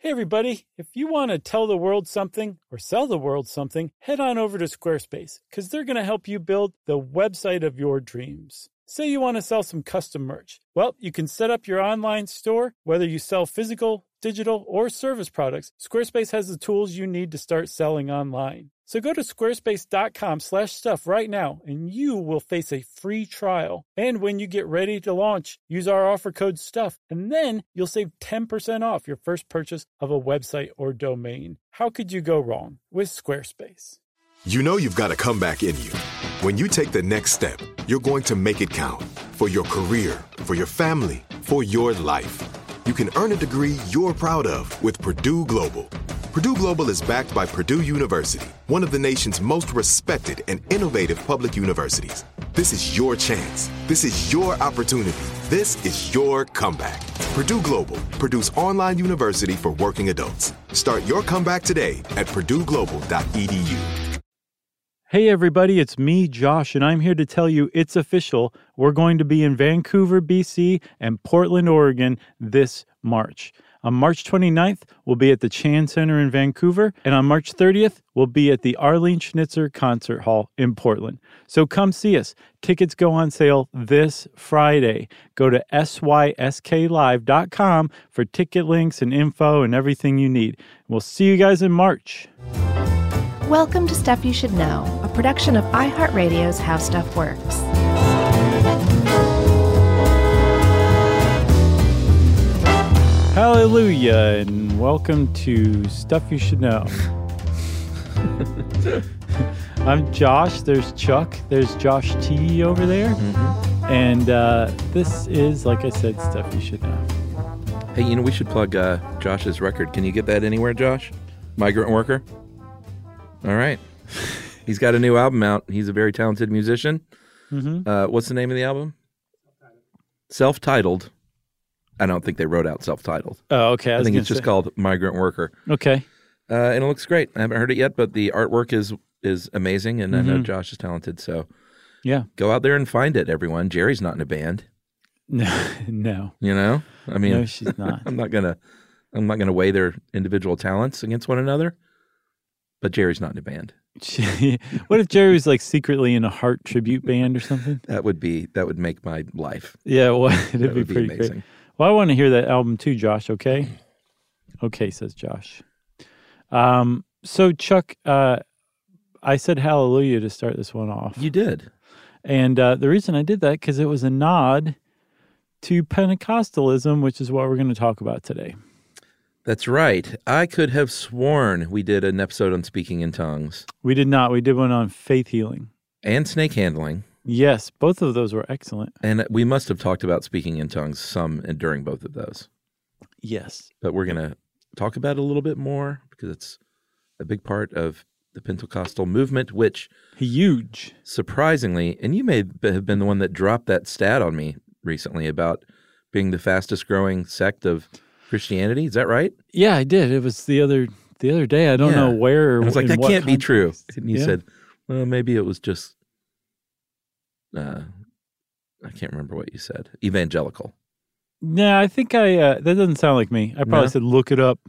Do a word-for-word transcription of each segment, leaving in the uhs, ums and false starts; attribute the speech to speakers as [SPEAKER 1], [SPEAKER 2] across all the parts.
[SPEAKER 1] Hey everybody, if you want to tell the world something or sell the world something, head on over to Squarespace because they're going to help you build the website of your dreams. Say you want to sell some custom merch. Well, you can set up your online store, whether you sell physical, digital, or service products. Squarespace has the tools you need to start selling online. So go to squarespace.com slash stuff right now, and you will face a free trial. And when you get ready to launch, use our offer code STUFF, and then you'll save ten percent off your first purchase of a website or domain. How could you go wrong with Squarespace?
[SPEAKER 2] You know you've got a comeback in you. When you take the next step, you're going to make it count for your career, for your family, for your life. You can earn a degree you're proud of with Purdue Global. Purdue Global is backed by Purdue University, one of the nation's most respected and innovative public universities. This is your chance. This is your opportunity. This is your comeback. Purdue Global, Purdue's online university for working adults. Start your comeback today at purdue global dot e d u.
[SPEAKER 1] Hey everybody, it's me, Josh, and I'm here to tell you it's official. We're going to be in Vancouver, B C and Portland, Oregon this March. On March twenty-ninth, we'll be at the Chan Center in Vancouver, and on March thirtieth, we'll be at the Arlene Schnitzer Concert Hall in Portland. So come see us. Tickets go on sale this Friday. Go to S Y S K live dot com for ticket links and info and everything you need. We'll see you guys in March.
[SPEAKER 3] Welcome to Stuff You Should Know, a production of iHeartRadio's How Stuff Works.
[SPEAKER 1] Hallelujah, and welcome to Stuff You Should Know. I'm Josh, there's Chuck, there's Josh T over there, mm-hmm. and uh, this is, like I said, Stuff You Should Know.
[SPEAKER 4] Hey, you know, we should plug uh, Josh's record. Can you get that anywhere, Josh? Migrant Worker? All right. He's got a new album out. He's a very talented musician. Mm-hmm. Uh, what's the name of the album? Self-Titled. I don't think they wrote out Self-Titled.
[SPEAKER 1] Oh, okay. I,
[SPEAKER 4] I think it's
[SPEAKER 1] say.
[SPEAKER 4] just called Migrant Worker.
[SPEAKER 1] Okay.
[SPEAKER 4] Uh, and it looks great. I haven't heard it yet, but the artwork is is amazing, and mm-hmm. I know Josh is talented. So
[SPEAKER 1] yeah,
[SPEAKER 4] go out there and find it, everyone. Jerry's not in a band.
[SPEAKER 1] No, no.
[SPEAKER 4] You know, I mean,
[SPEAKER 1] no, she's not.
[SPEAKER 4] I'm not gonna, I'm not gonna weigh their individual talents against one another. But Jerry's not in a band.
[SPEAKER 1] What if Jerry was like secretly in a Heart tribute band or something?
[SPEAKER 4] That would be that would make my life.
[SPEAKER 1] Yeah, well, it'd
[SPEAKER 4] that
[SPEAKER 1] be
[SPEAKER 4] would
[SPEAKER 1] pretty
[SPEAKER 4] be amazing.
[SPEAKER 1] Great. Well, I want to hear that album too, Josh. Okay, okay, says Josh. Um, so Chuck, uh, I said hallelujah to start this one off.
[SPEAKER 4] You did,
[SPEAKER 1] and uh, the reason I did that because it was a nod to Pentecostalism, which is what we're going to talk about today.
[SPEAKER 4] That's right. I could have sworn we did an episode on speaking in tongues.
[SPEAKER 1] We did not. We did one on faith healing.
[SPEAKER 4] And snake handling.
[SPEAKER 1] Yes, both of those were excellent.
[SPEAKER 4] And we must have talked about speaking in tongues some during both of those.
[SPEAKER 1] Yes.
[SPEAKER 4] But we're going to talk about it a little bit more because it's a big part of the Pentecostal movement, which...
[SPEAKER 1] Huge.
[SPEAKER 4] Surprisingly, and you may have been the one that dropped that stat on me recently about being the fastest growing sect of... Christianity, is that right?
[SPEAKER 1] Yeah, I did. It was the other the other day. I don't yeah. know where. Or
[SPEAKER 4] I was like, that can't
[SPEAKER 1] context.
[SPEAKER 4] be true. And you
[SPEAKER 1] yeah.
[SPEAKER 4] said, well, maybe it was just, uh, I can't remember what you said. Evangelical.
[SPEAKER 1] Nah, I think I, uh, that doesn't sound like me. I probably no? said, look it up.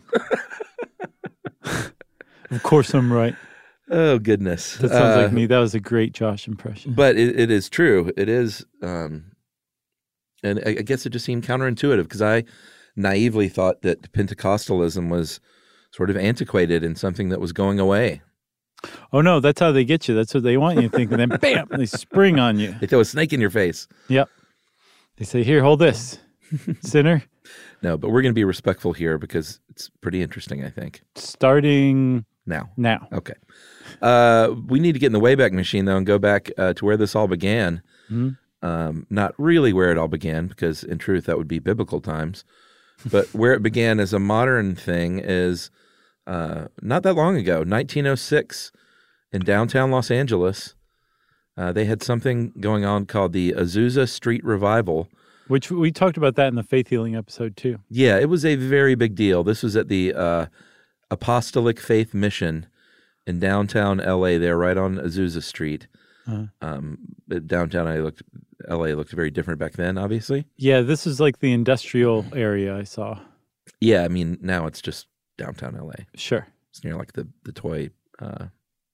[SPEAKER 1] Of course I'm right.
[SPEAKER 4] Oh, goodness.
[SPEAKER 1] That sounds
[SPEAKER 4] uh,
[SPEAKER 1] like me. That was a great Josh impression.
[SPEAKER 4] But it, it is true. It is, um, and I, I guess it just seemed counterintuitive because I, naively thought that Pentecostalism was sort of antiquated and something that was going away.
[SPEAKER 1] Oh, no, that's how they get you. That's what they want you to think. And then, bam, they spring on you.
[SPEAKER 4] They throw a snake in your face.
[SPEAKER 1] Yep. They say, here, hold this, sinner.
[SPEAKER 4] No, but we're going to be respectful here because it's pretty interesting, I think.
[SPEAKER 1] Starting
[SPEAKER 4] now.
[SPEAKER 1] Now.
[SPEAKER 4] Okay. Uh, we need to get in the Wayback Machine, though, and go back uh, to where this all began. Mm-hmm. Um, not really where it all began, because in truth, that would be biblical times. But where it began as a modern thing is uh, not that long ago, nineteen oh six, in downtown Los Angeles. Uh, they had something going on called the Azusa Street Revival.
[SPEAKER 1] Which we talked about that in the faith healing episode, too.
[SPEAKER 4] Yeah, it was a very big deal. This was at the uh, Apostolic Faith Mission in downtown L A, there right on Azusa Street. Uh-huh. Um, downtown I looked, L A looked very different back then, obviously.
[SPEAKER 1] Yeah, this is like the industrial area I saw.
[SPEAKER 4] Yeah, I mean, now it's just downtown L A.
[SPEAKER 1] Sure.
[SPEAKER 4] It's near like the, the toy, uh,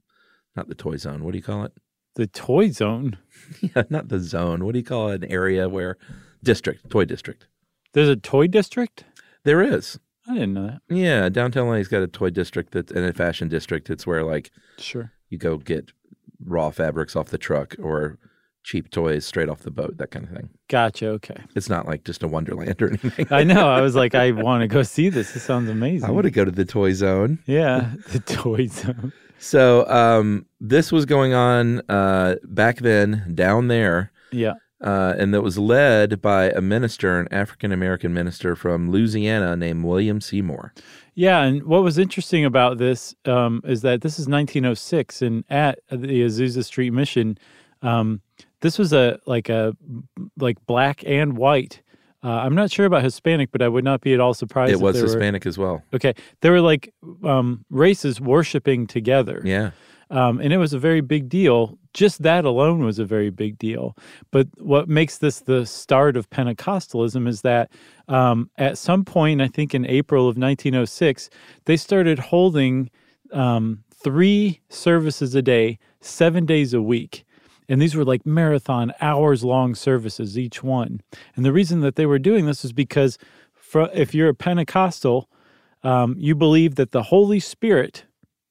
[SPEAKER 4] not the toy zone. What do you call it?
[SPEAKER 1] The toy zone?
[SPEAKER 4] Yeah, not the zone. What do you call an area where, district, toy district.
[SPEAKER 1] There's a toy district?
[SPEAKER 4] There is.
[SPEAKER 1] I didn't know that.
[SPEAKER 4] Yeah, downtown L A's got a toy district that's and a fashion district. It's where like
[SPEAKER 1] Sure.
[SPEAKER 4] you go get raw fabrics off the truck or cheap toys straight off the boat, that kind of thing.
[SPEAKER 1] Gotcha. Okay.
[SPEAKER 4] It's not like just a Wonderland or anything.
[SPEAKER 1] I know. I was like, I want to go see this. This sounds amazing.
[SPEAKER 4] I want to go to the toy zone.
[SPEAKER 1] Yeah, the toy zone.
[SPEAKER 4] So um, this was going on uh, back then down there.
[SPEAKER 1] Yeah.
[SPEAKER 4] Uh, and that was led by a minister, an African-American minister from Louisiana named William Seymour.
[SPEAKER 1] Yeah, and what was interesting about this um, is that this is nineteen oh six, and at the Azusa Street Mission, um, this was a like a like black and white. Uh, I'm not sure about Hispanic, but I would not be at all surprised.
[SPEAKER 4] It was
[SPEAKER 1] if
[SPEAKER 4] Hispanic
[SPEAKER 1] were,
[SPEAKER 4] as well.
[SPEAKER 1] Okay, there were like um, races worshiping together.
[SPEAKER 4] Yeah.
[SPEAKER 1] Um, and it was a very big deal. Just that alone was a very big deal. But what makes this the start of Pentecostalism is that um, at some point, I think in April of nineteen oh six, they started holding um, three services a day, seven days a week. And these were like marathon, hours-long services, each one. And the reason that they were doing this is because for, if you're a Pentecostal, um, you believe that the Holy Spirit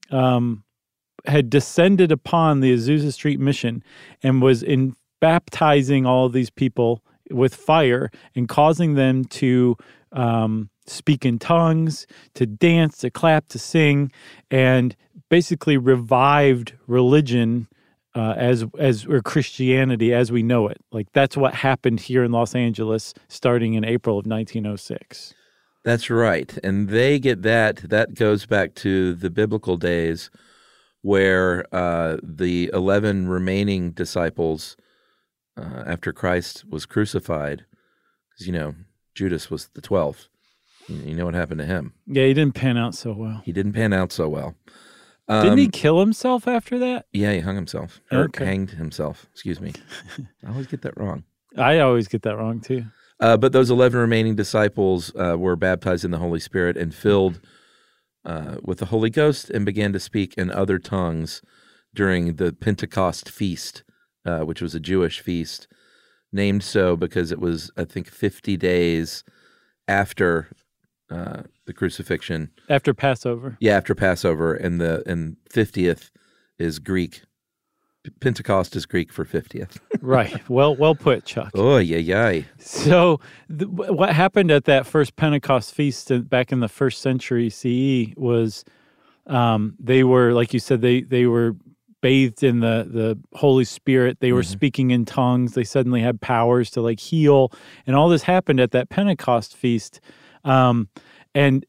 [SPEAKER 1] um, had descended upon the Azusa Street Mission and was in baptizing all of these people with fire and causing them to um, speak in tongues, to dance, to clap, to sing, and basically revived religion uh, as as or Christianity as we know it. Like that's what happened here in Los Angeles starting in April of nineteen oh six.
[SPEAKER 4] That's right. And they get that. That goes back to the biblical days where uh, the eleven remaining disciples uh, after Christ was crucified, because, you know, Judas was the twelfth. You know what happened to him.
[SPEAKER 1] Yeah, he didn't pan out so well.
[SPEAKER 4] He didn't pan out so well. Um,
[SPEAKER 1] Didn't he kill himself after that?
[SPEAKER 4] Yeah, he hung himself. Or
[SPEAKER 1] Okay.
[SPEAKER 4] hanged himself. Excuse me. I always get that wrong.
[SPEAKER 1] I always get that wrong, too.
[SPEAKER 4] Uh, but those eleven remaining disciples uh, were baptized in the Holy Spirit and filled uh, with the Holy Ghost and began to speak in other tongues during the Pentecost feast, uh, which was a Jewish feast, named so because it was, I think, fifty days after uh, the crucifixion.
[SPEAKER 1] After Passover.
[SPEAKER 4] Yeah, after Passover, and the and fiftieth is Greek. Pentecost is Greek for fiftieth.
[SPEAKER 1] Right. Well, well put, Chuck.
[SPEAKER 4] Oh, yeah, yeah.
[SPEAKER 1] So, th- what happened at that first Pentecost feast in- back in the first century C E was um, they were, like you said, they they were bathed in the the Holy Spirit. They were
[SPEAKER 4] Mm-hmm.
[SPEAKER 1] speaking in tongues. They suddenly had powers to like heal, and all this happened at that Pentecost feast. Um, and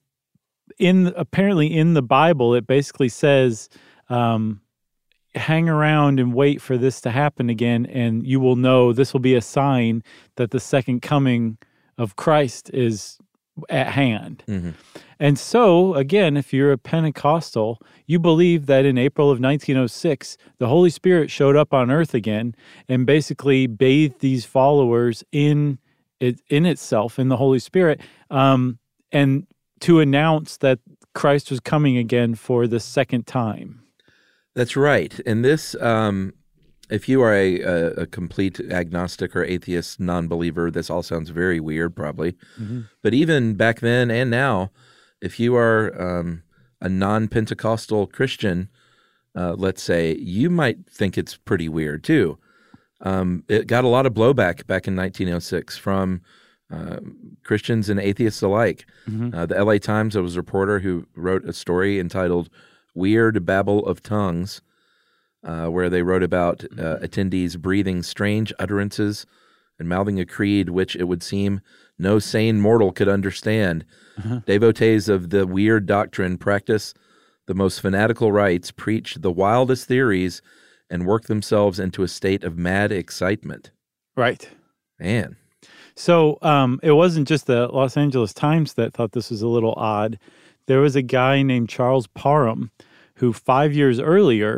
[SPEAKER 1] in apparently in the Bible, it basically says. Um, hang around and wait for this to happen again, and you will know this will be a sign that the second coming of Christ is at hand.
[SPEAKER 4] Mm-hmm.
[SPEAKER 1] And so, again, if you're a Pentecostal, you believe that in April of nineteen oh six, the Holy Spirit showed up on earth again and basically bathed these followers in it, in itself, in the Holy Spirit, um, and to announce that Christ was coming again for the second time.
[SPEAKER 4] That's right. And this, um, if you are a, a, a complete agnostic or atheist non-believer, this all sounds very weird probably. Mm-hmm. But even back then and now, if you are um, a non-Pentecostal Christian, uh, let's say, you might think it's pretty weird too. Um, it got a lot of blowback back in nineteen oh six from uh, Christians and atheists alike. Mm-hmm. Uh, the L A Times, there was a reporter who wrote a story entitled Weird Babble of Tongues, uh, where they wrote about uh, attendees breathing strange utterances and mouthing a creed which it would seem no sane mortal could understand. Uh-huh. Devotees of the weird doctrine practice the most fanatical rites, preach the wildest theories, and work themselves into a state of mad excitement.
[SPEAKER 1] Right.
[SPEAKER 4] Man.
[SPEAKER 1] So um, it wasn't just the Los Angeles Times that thought this was a little odd. There was a guy named Charles Parham who five years earlier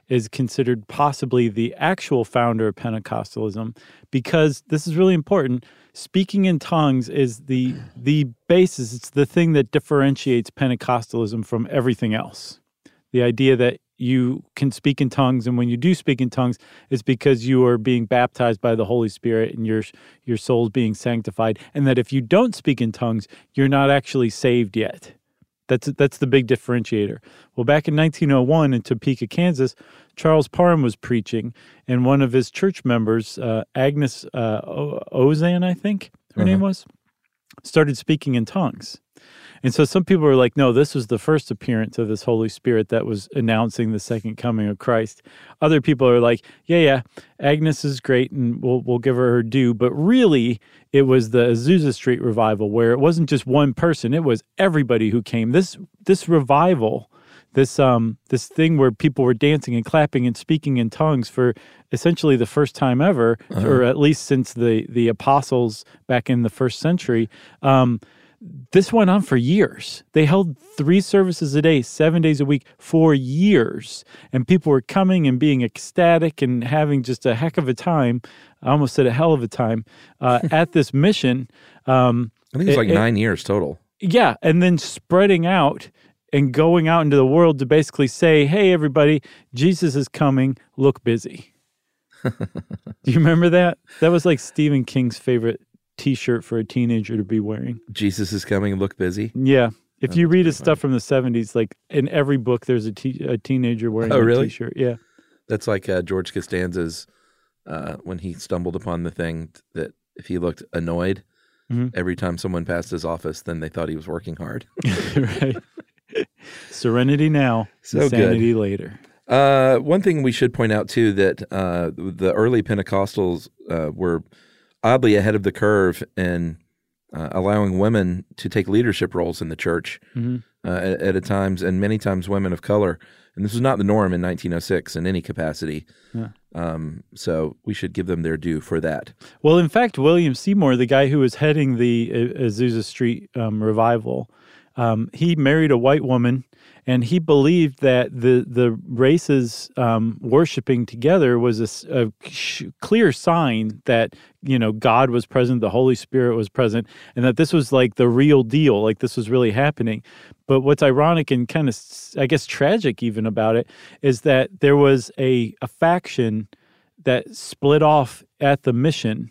[SPEAKER 1] is considered possibly the actual founder of Pentecostalism, because this is really important. Speaking in tongues is the the basis. It's the thing that differentiates Pentecostalism from everything else. The idea that you can speak in tongues, and when you do speak in tongues, it's because you are being baptized by the Holy Spirit and your your soul's being sanctified, and that if you don't speak in tongues, you're not actually saved yet. That's that's the big differentiator. Well, back in nineteen oh one in Topeka, Kansas, Charles Parham was preaching, and one of his church members, uh, Agnes uh, Ozan, I think her uh-huh. name was, started speaking in tongues. And so some people were like, no, this was the first appearance of this Holy Spirit that was announcing the second coming of Christ. Other people are like, yeah, yeah, Agnes is great, and we'll we'll give her her due. But really, it was the Azusa Street revival, where it wasn't just one person; it was everybody who came. This this revival, this um this thing where people were dancing and clapping and speaking in tongues for essentially the first time ever, uh-huh. or at least since the the apostles back in the first century. Um, This went on for years. They held three services a day, seven days a week for years. And people were coming and being ecstatic and having just a heck of a time. I almost said a hell of a time uh, at this mission. Um,
[SPEAKER 4] I think it was like it, nine years total.
[SPEAKER 1] Yeah. And then spreading out and going out into the world to basically say, hey, everybody, Jesus is coming. Look busy. Do you remember that? That was like Stephen King's favorite T-shirt for a teenager to be wearing.
[SPEAKER 4] Jesus is coming, look busy.
[SPEAKER 1] Yeah. If
[SPEAKER 4] oh,
[SPEAKER 1] you read his stuff from the seventies, like in every book, there's a, t- a teenager wearing
[SPEAKER 4] oh,
[SPEAKER 1] a
[SPEAKER 4] really?
[SPEAKER 1] T-shirt. Yeah.
[SPEAKER 4] That's like uh, George Costanza's, uh, when he stumbled upon the thing that if he looked annoyed mm-hmm. every time someone passed his office, then they thought he was working hard.
[SPEAKER 1] Right. Serenity now,
[SPEAKER 4] so
[SPEAKER 1] insanity
[SPEAKER 4] good.
[SPEAKER 1] later.
[SPEAKER 4] Uh, one thing we should point out, too, that uh, the early Pentecostals uh, were oddly ahead of the curve in uh, allowing women to take leadership roles in the church mm-hmm. uh, at, at a times, and many times women of color. And this was not the norm in nineteen oh six in any capacity. Yeah. Um, so we should give them their due for that.
[SPEAKER 1] Well, in fact, William Seymour, the guy who was heading the Azusa Street um, revival, um, he married a white woman. And he believed that the the races um, worshiping together was a, a sh- clear sign that, you know, God was present, the Holy Spirit was present, and that this was like the real deal, like this was really happening. But what's ironic and kind of, I guess, tragic even about it is that there was a, a faction that split off at the mission,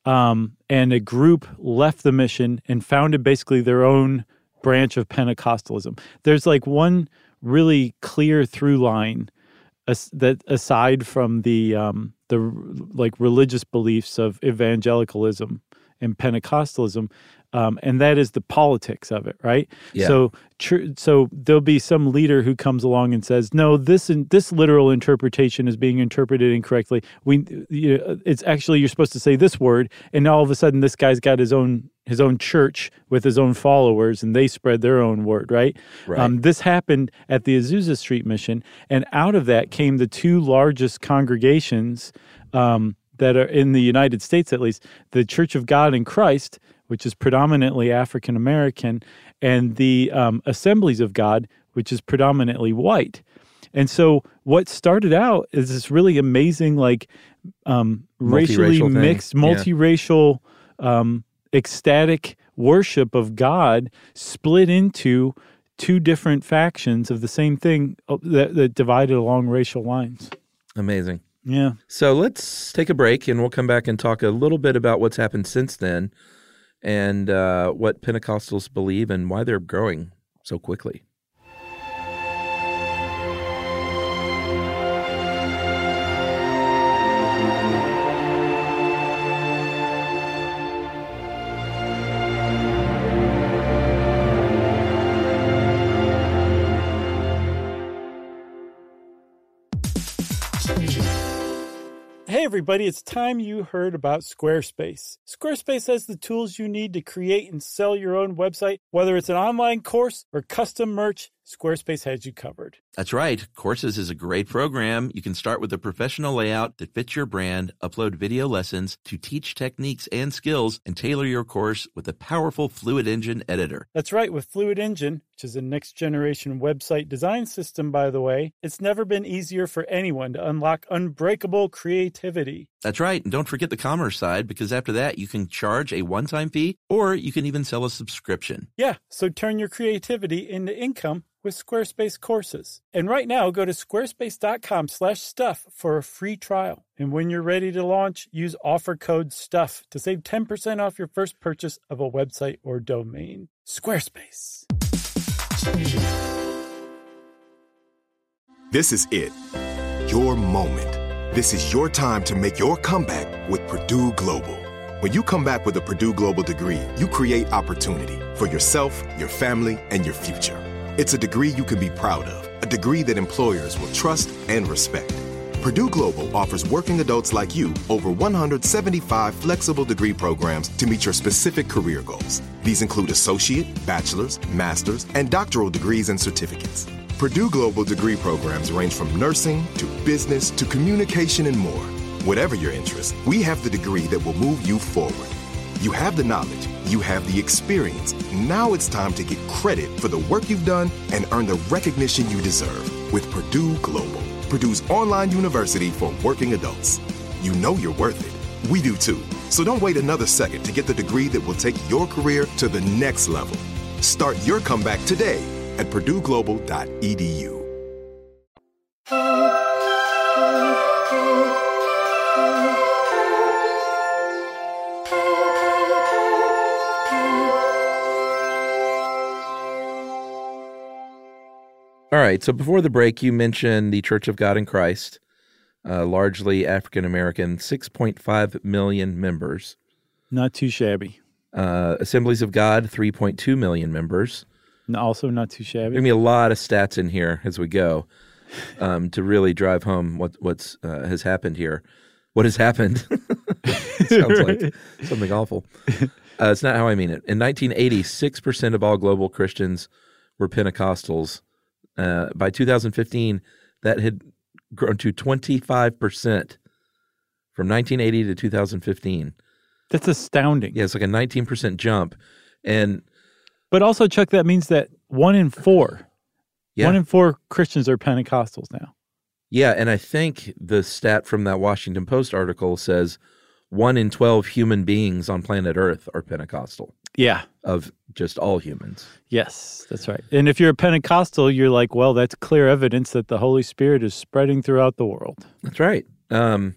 [SPEAKER 1] um, and a group left the mission and founded basically their own branch of Pentecostalism. There's like one really clear through line as, that aside from the um, the like religious beliefs of evangelicalism and Pentecostalism, um, and that is the politics of it, right?
[SPEAKER 4] Yeah.
[SPEAKER 1] So, tr- so there'll be some leader who comes along and says, "No, this in, this literal interpretation is being interpreted incorrectly. We, you know, it's actually you're supposed to say this word," and all of a sudden, this guy's got his own his own church with his own followers, and they spread their own word, right?
[SPEAKER 4] Right.
[SPEAKER 1] Um, this happened at the Azusa Street Mission, and out of that came the two largest congregations um, that are in the United States, at least, the Church of God in Christ, which is predominantly African American, and the um, Assemblies of God, which is predominantly white. And so what started out is this really amazing, like, um, racially
[SPEAKER 4] multiracial
[SPEAKER 1] mixed,
[SPEAKER 4] thing.
[SPEAKER 1] multiracial, yeah. um, ecstatic worship of God split into two different factions of the same thing that, that divided along racial lines.
[SPEAKER 4] Amazing.
[SPEAKER 1] Yeah.
[SPEAKER 4] So let's take a break, and we'll come back and talk a little bit about what's happened since then and uh, what Pentecostals believe and why they're growing so quickly.
[SPEAKER 1] Hey everybody, it's time you heard about Squarespace. Squarespace has the tools you need to create and sell your own website. Whether it's an online course or custom merch, Squarespace has you covered.
[SPEAKER 4] That's right. Courses is a great program. You can start with a professional layout that fits your brand, upload video lessons to teach techniques and skills, and tailor your course with a powerful Fluid Engine editor.
[SPEAKER 1] That's right. With Fluid Engine, which is a next-generation website design system, by the way, it's never been easier for anyone to unlock unbreakable creativity.
[SPEAKER 4] That's right. And don't forget the commerce side, because after that, you can charge a one-time fee, or you can even sell a subscription.
[SPEAKER 1] Yeah, so turn your creativity into income with Squarespace courses. And right now, go to squarespace.com slash stuff for a free trial. And when you're ready to launch, use offer code STUFF to save ten percent off your first purchase of a website or domain. Squarespace.
[SPEAKER 2] This is it. Your moment. This is your time to make your comeback with Purdue Global. When you come back with a Purdue Global degree, you create opportunity for yourself, your family, and your future. It's a degree you can be proud of, a degree that employers will trust and respect. Purdue Global offers working adults like you over one hundred seventy-five flexible degree programs to meet your specific career goals. These include associate, bachelor's, master's, and doctoral degrees and certificates. Purdue Global degree programs range from nursing to business to communication and more. Whatever your interest, we have the degree that will move you forward. You have the knowledge, you have the experience. Now it's time to get credit for the work you've done and earn the recognition you deserve with Purdue Global, Purdue's online university for working adults. You know you're worth it. We do too. So don't wait another second to get the degree that will take your career to the next level. Start your comeback today at purdue global dot e d u.
[SPEAKER 4] All right, so before the break, you mentioned the Church of God in Christ, uh, largely African-American, six point five million members.
[SPEAKER 1] Not too shabby.
[SPEAKER 4] Uh, Assemblies of God, three point two million members.
[SPEAKER 1] Also not too shabby.
[SPEAKER 4] There's going to be a lot of stats in here as we go um, to really drive home what what's uh, has happened here. What has happened sounds like something awful. Uh, it's not how I mean it. In nineteen eighty, six percent of all global Christians were Pentecostals. Uh, by two thousand fifteen, that had grown to twenty-five percent from nineteen eighty to two thousand fifteen.
[SPEAKER 1] That's astounding.
[SPEAKER 4] Yeah, it's like a nineteen percent jump. And
[SPEAKER 1] But also, Chuck, that means that one in four,
[SPEAKER 4] yeah.
[SPEAKER 1] one in four Christians are Pentecostals now.
[SPEAKER 4] Yeah, and I think the stat from that Washington Post article says one in twelve human beings on planet Earth are Pentecostal.
[SPEAKER 1] Yeah.
[SPEAKER 4] Of just all humans.
[SPEAKER 1] Yes, that's right. And if you're a Pentecostal, you're like, well, that's clear evidence that the Holy Spirit is spreading throughout the world.
[SPEAKER 4] That's right. Um,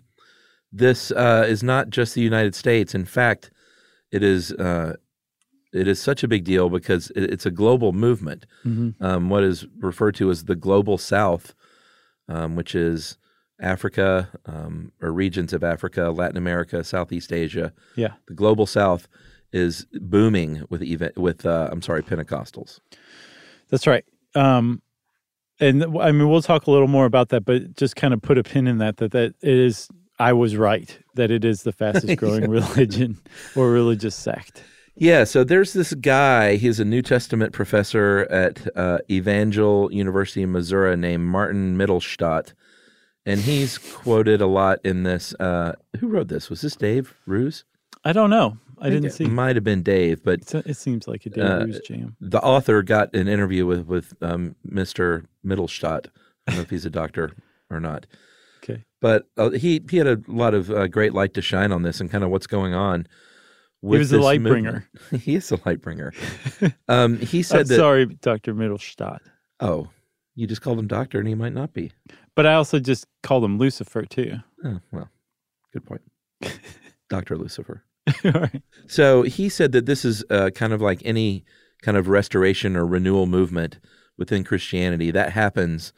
[SPEAKER 4] this uh, is not just the United States. In fact, it is uh, it is such a big deal because it, it's a global movement. Mm-hmm. Um, what is referred to as the Global South, um, which is Africa um, or regions of Africa, Latin America, Southeast Asia.
[SPEAKER 1] Yeah.
[SPEAKER 4] The Global South is booming with even with uh, I'm sorry, Pentecostals.
[SPEAKER 1] That's right. Um, and I mean, we'll talk a little more about that, but just kind of put a pin in that, that, that it is, I was right, that it is the fastest growing religion or religious sect.
[SPEAKER 4] Yeah, so there's this guy, he's a New Testament professor at uh, Evangel University in Missouri named Martin Mittelstadt, and he's quoted a lot in this. Uh, who wrote this? Was this Dave Ruse?
[SPEAKER 1] I don't know. I, I didn't see.
[SPEAKER 4] It might have been Dave, but
[SPEAKER 1] it's a, it seems like a Dave uh, Ruse jam.
[SPEAKER 4] The author got an interview with with um, Mister Mittelstadt. I don't know if he's a doctor or not.
[SPEAKER 1] Okay,
[SPEAKER 4] but uh, he he had a lot of uh, great light to shine on this and kind of what's going on.
[SPEAKER 1] With he was the light bringer.
[SPEAKER 4] He is a light bringer. Um, he said
[SPEAKER 1] I'm
[SPEAKER 4] that.
[SPEAKER 1] Sorry, Doctor Mittelstadt.
[SPEAKER 4] Oh, you just called him doctor, and he might not be.
[SPEAKER 1] But I also just called him Lucifer too.
[SPEAKER 4] Oh well, good point, Doctor Lucifer.
[SPEAKER 1] Right.
[SPEAKER 4] So he said that this is uh, kind of like any kind of restoration or renewal movement within Christianity. That happens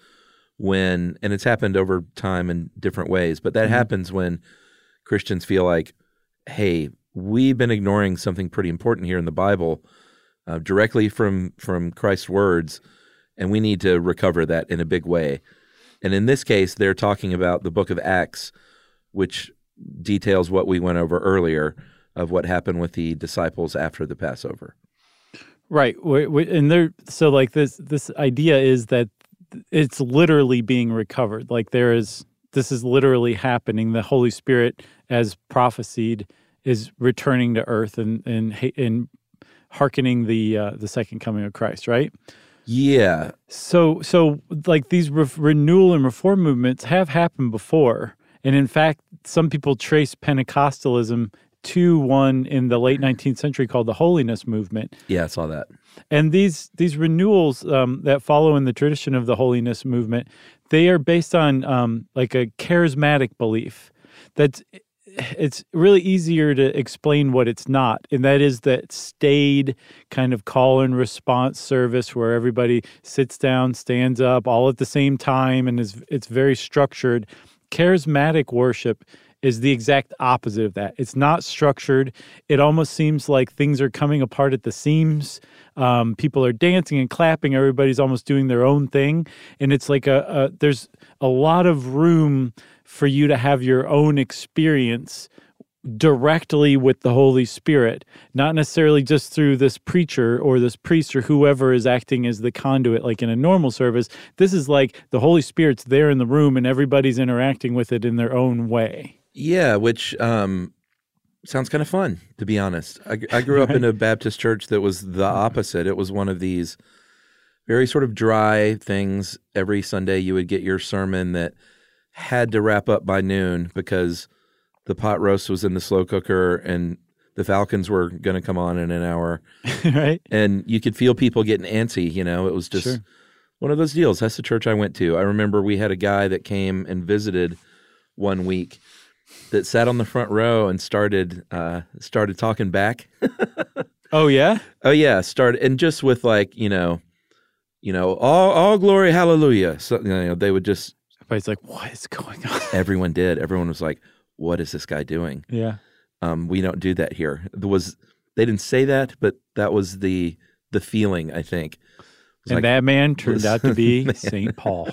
[SPEAKER 4] when, and it's happened over time in different ways, but that mm-hmm. happens when Christians feel like, hey, we've been ignoring something pretty important here in the Bible uh, directly from, from Christ's words, and we need to recover that in a big way. And in this case, they're talking about the book of Acts, which details what we went over earlier of what happened with the disciples after the Passover.
[SPEAKER 1] Right. We, we, and there, so like this, this idea is that it's literally being recovered. Like there is, this is literally happening. The Holy Spirit, as prophesied, is returning to earth and and and hearkening the uh, the second coming of Christ. Right.
[SPEAKER 4] Yeah.
[SPEAKER 1] So so like these re- renewal and reform movements have happened before, and in fact, some people trace Pentecostalism to one in the late nineteenth century called the Holiness Movement.
[SPEAKER 4] Yeah, I saw that.
[SPEAKER 1] And these these renewals um, that follow in the tradition of the Holiness Movement, they are based on um, like a charismatic belief. That's it's really easier to explain what it's not, and that is that staid kind of call and response service where everybody sits down, stands up, all at the same time, and is it's very structured. Charismatic worship is the exact opposite of that. It's not structured. It almost seems like things are coming apart at the seams. Um, people are dancing and clapping. Everybody's almost doing their own thing. And it's like a, a there's a lot of room for you to have your own experience directly with the Holy Spirit, not necessarily just through this preacher or this priest or whoever is acting as the conduit like in a normal service. This is like the Holy Spirit's there in the room and everybody's interacting with it in their own way.
[SPEAKER 4] Yeah, which um, sounds kind of fun, to be honest. I, I grew up
[SPEAKER 1] Right.
[SPEAKER 4] in a Baptist church that was the opposite. It was one of these very sort of dry things. Every Sunday you would get your sermon that had to wrap up by noon because the pot roast was in the slow cooker and the Falcons were going to come on in an hour.
[SPEAKER 1] Right?
[SPEAKER 4] And you could feel people getting antsy, you know. It was just
[SPEAKER 1] Sure.
[SPEAKER 4] one of those deals. That's the church I went to. I remember we had a guy that came and visited one week that sat on the front row and started uh, started talking back.
[SPEAKER 1] Oh, yeah?
[SPEAKER 4] Oh yeah, started and just with like you know, you know, all all glory, hallelujah. So you know, they would just.
[SPEAKER 1] Everybody's like, what is going on?
[SPEAKER 4] Everyone did. Everyone was like, "What is this guy doing?"
[SPEAKER 1] Yeah.
[SPEAKER 4] Um, we don't do that here. There was they didn't say that, but that was the the feeling. I think. It was
[SPEAKER 1] And
[SPEAKER 4] like,
[SPEAKER 1] that man turned out to be
[SPEAKER 4] Man.
[SPEAKER 1] Saint Paul.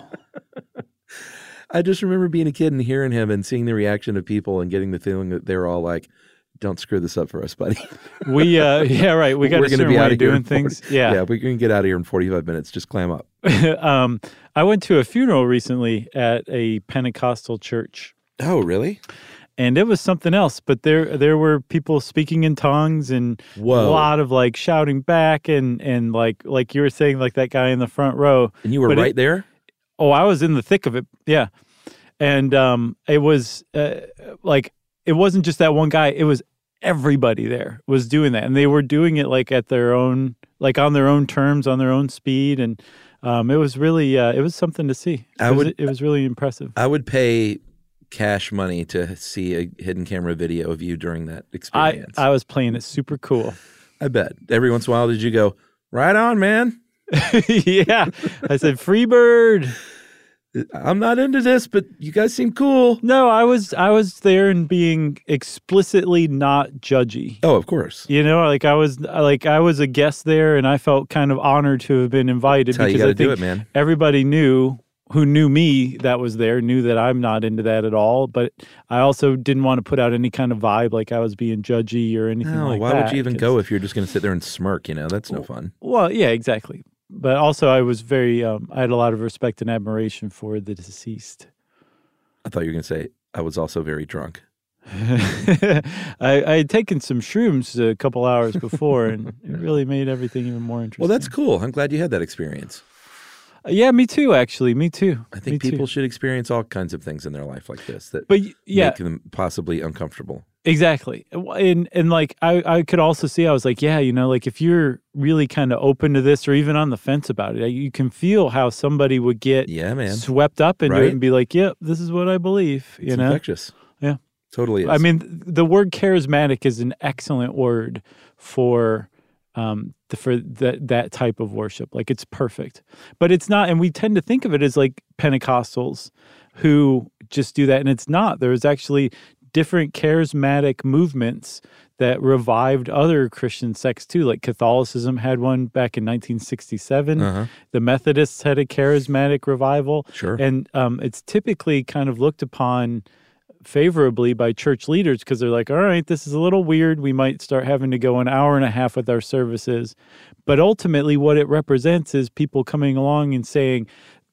[SPEAKER 4] I just remember being a kid and hearing him and seeing the reaction of people and getting the feeling that they were all like, "Don't screw this up for us, buddy."
[SPEAKER 1] We, uh, yeah, right. We got
[SPEAKER 4] We're
[SPEAKER 1] a
[SPEAKER 4] gonna
[SPEAKER 1] certain
[SPEAKER 4] be
[SPEAKER 1] way
[SPEAKER 4] out
[SPEAKER 1] of
[SPEAKER 4] of here
[SPEAKER 1] doing
[SPEAKER 4] in forty
[SPEAKER 1] things. Yeah.
[SPEAKER 4] yeah, we're going to get out of here in forty-five minutes. Just clam up.
[SPEAKER 1] um, I went to a funeral recently at a Pentecostal church,
[SPEAKER 4] Oh, really?
[SPEAKER 1] and it was something else. But there, there were people speaking in tongues and
[SPEAKER 4] Whoa.
[SPEAKER 1] a lot of like shouting back and and like like you were saying, like that guy in the front row.
[SPEAKER 4] And you were
[SPEAKER 1] But it-
[SPEAKER 4] right there?
[SPEAKER 1] Oh, I was in the thick of it. Yeah. And um, it was uh, like, it wasn't just that one guy. It was everybody there was doing that. And they were doing it like at their own, like on their own terms, on their own speed. And um, it was really, uh, it was something to see. It
[SPEAKER 4] I
[SPEAKER 1] was,
[SPEAKER 4] would-
[SPEAKER 1] it was really impressive.
[SPEAKER 4] I would pay cash money to see a hidden camera video of you during that
[SPEAKER 1] I,
[SPEAKER 4] experience.
[SPEAKER 1] I was playing it super cool.
[SPEAKER 4] I bet. Every once in a while, did you go, "Right on, man.
[SPEAKER 1] Yeah. I said, free bird.
[SPEAKER 4] I'm not into this, but you guys seem cool."
[SPEAKER 1] No, I was, I was there and being explicitly not judgy.
[SPEAKER 4] Oh, of course.
[SPEAKER 1] You know, like I was like I was a guest there, and I felt kind of honored to have been invited
[SPEAKER 4] That's how you
[SPEAKER 1] because
[SPEAKER 4] got
[SPEAKER 1] I
[SPEAKER 4] to do
[SPEAKER 1] think
[SPEAKER 4] it, man.
[SPEAKER 1] everybody knew who knew me that was there knew that I'm not into that at all. But I also didn't want to put out any kind of vibe like I was being judgy or anything
[SPEAKER 4] No,
[SPEAKER 1] like
[SPEAKER 4] why
[SPEAKER 1] that.
[SPEAKER 4] would you even
[SPEAKER 1] 'cause-
[SPEAKER 4] go if you're just going to sit there and smirk? You know, that's no fun.
[SPEAKER 1] Well, yeah, exactly. But also, I was very um, I had a lot of respect and admiration for the deceased.
[SPEAKER 4] I thought you were going to say I was also very drunk.
[SPEAKER 1] I, I had taken some shrooms a couple hours before, and it really made everything even more interesting.
[SPEAKER 4] Well, that's cool. I'm glad you had that experience.
[SPEAKER 1] Uh, yeah, me too. Actually, me too.
[SPEAKER 4] I think
[SPEAKER 1] Me
[SPEAKER 4] people
[SPEAKER 1] too.
[SPEAKER 4] should experience all kinds of things in their life like this that
[SPEAKER 1] But y- yeah,
[SPEAKER 4] make them possibly uncomfortable.
[SPEAKER 1] exactly. And and like I, I could also see, I was like, yeah, you know, like if you're really kind of open to this or even on the fence about it, you can feel how somebody would get
[SPEAKER 4] Yeah, man.
[SPEAKER 1] swept up into
[SPEAKER 4] Right?
[SPEAKER 1] it and be like, yep, this is what I believe. You
[SPEAKER 4] It's
[SPEAKER 1] know,
[SPEAKER 4] infectious.
[SPEAKER 1] Yeah.
[SPEAKER 4] Totally is.
[SPEAKER 1] I mean, th- the word charismatic is an excellent word for um the, for that that type of worship. Like it's perfect, but it's not. And we tend to think of it as like Pentecostals who just do that, and it's not. There's actually different charismatic movements that revived other Christian sects too. Like Catholicism had one back in nineteen sixty-seven.
[SPEAKER 4] Uh-huh.
[SPEAKER 1] The Methodists had a charismatic revival.
[SPEAKER 4] Sure.
[SPEAKER 1] And um, it's typically kind of looked upon favorably by church leaders because they're like, all right, this is a little weird. We might start having to go an hour and a half with our services. But ultimately, what it represents is people coming along and saying,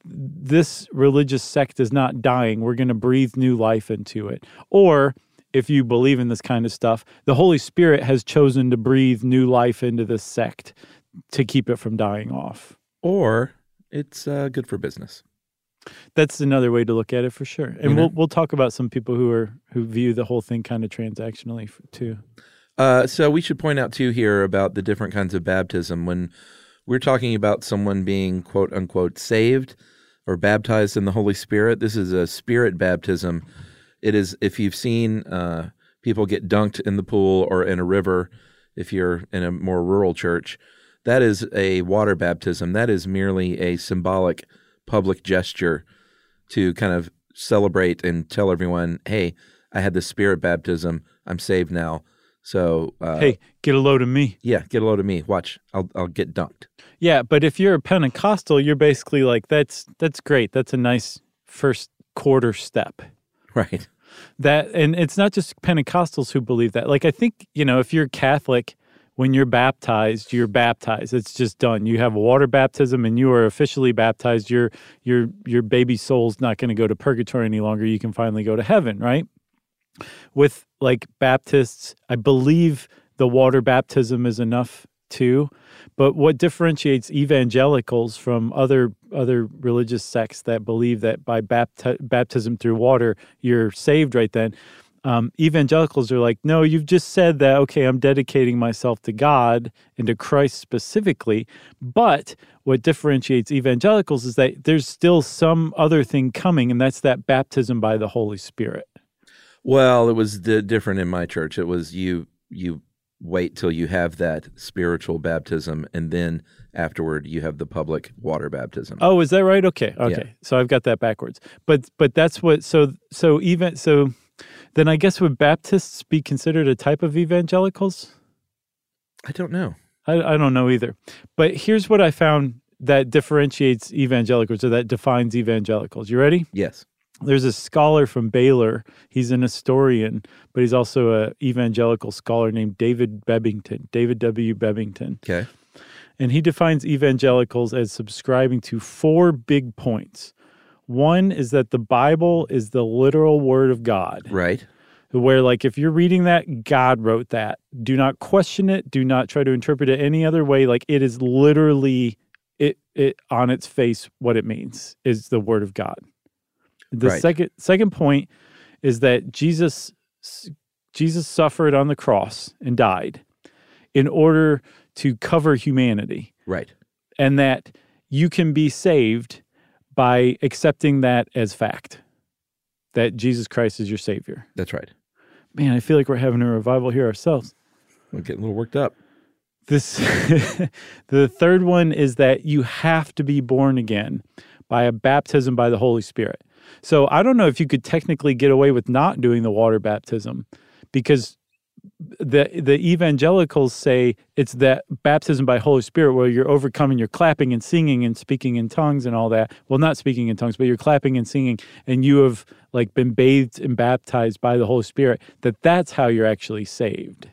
[SPEAKER 1] this religious sect is not dying. We're going to breathe new life into it. Or if you believe in this kind of stuff, the Holy Spirit has chosen to breathe new life into this sect to keep it from dying off.
[SPEAKER 4] Or it's uh, good for business.
[SPEAKER 1] That's another way to look at it for sure. And
[SPEAKER 4] You know?
[SPEAKER 1] we'll we'll talk about some people who are who view the whole thing kind of transactionally f- too.
[SPEAKER 4] Uh, so we should point out too here about the different kinds of baptism. When we're talking about someone being quote unquote saved or baptized in the Holy Spirit, this is a spirit baptism. It is, if you've seen uh, people get dunked in the pool or in a river, if you're in a more rural church, that is a water baptism. That is merely a symbolic public gesture to kind of celebrate and tell everyone, hey, I had the spirit baptism. I'm saved now. So, uh,
[SPEAKER 1] Hey, get a load of me.
[SPEAKER 4] yeah, get a load of me. Watch, I'll I'll get dunked.
[SPEAKER 1] Yeah, but if you're a Pentecostal, you're basically like, that's that's great. That's a nice first quarter step.
[SPEAKER 4] Right.
[SPEAKER 1] That, and it's not just Pentecostals who believe that. Like, I think, you know, if you're Catholic, when you're baptized, you're baptized. It's just done. You have a water baptism and you are officially baptized. Your your your baby soul's not going to go to purgatory any longer. You can finally go to heaven, right? With like Baptists, I believe the water baptism is enough too. But what differentiates evangelicals from other other religious sects that believe that by bapti- baptism through water, you're saved right then, um, evangelicals are like, no, you've just said that, okay, I'm dedicating myself to God and to Christ specifically. But what differentiates evangelicals is that there's still some other thing coming, and that's that baptism by the Holy Spirit.
[SPEAKER 4] Well, it was the, different in my church. It was you you wait till you have that spiritual baptism, and then afterward you have the public water baptism.
[SPEAKER 1] Oh, is that right? Okay, okay.
[SPEAKER 4] Yeah.
[SPEAKER 1] So I've got that backwards. But but that's what. So so even so, then I guess would Baptists be considered a type of evangelicals?
[SPEAKER 4] I don't know.
[SPEAKER 1] I, I don't know either. But here's what I found that differentiates evangelicals, or that defines evangelicals. You ready?
[SPEAKER 4] Yes.
[SPEAKER 1] There's a scholar from Baylor. He's an historian, but he's also an evangelical scholar named David Bebbington, David W. Bebbington.
[SPEAKER 4] Okay.
[SPEAKER 1] And he defines evangelicals as subscribing to four big points. One is that the Bible is the literal word of God.
[SPEAKER 4] Right.
[SPEAKER 1] Where, like, if you're reading that, God wrote that. Do not question it. Do not try to interpret it any other way. Like, it is literally, it, it on its face, what it means is the word of God. The
[SPEAKER 4] Right.
[SPEAKER 1] second second point is that Jesus Jesus suffered on the cross and died in order to cover humanity,
[SPEAKER 4] Right.
[SPEAKER 1] and that you can be saved by accepting that as fact, that Jesus Christ is your Savior.
[SPEAKER 4] That's right.
[SPEAKER 1] Man, I feel like we're having a revival here ourselves.
[SPEAKER 4] I'm getting a little worked up.
[SPEAKER 1] This the third one is that you have to be born again by a baptism by the Holy Spirit. So I don't know if you could technically get away with not doing the water baptism, because the the evangelicals say it's that baptism by Holy Spirit where you're overcoming, you're clapping and singing and speaking in tongues and all that. Well, not speaking in tongues, but you're clapping and singing, and you have like been bathed and baptized by the Holy Spirit, that that's how you're actually saved.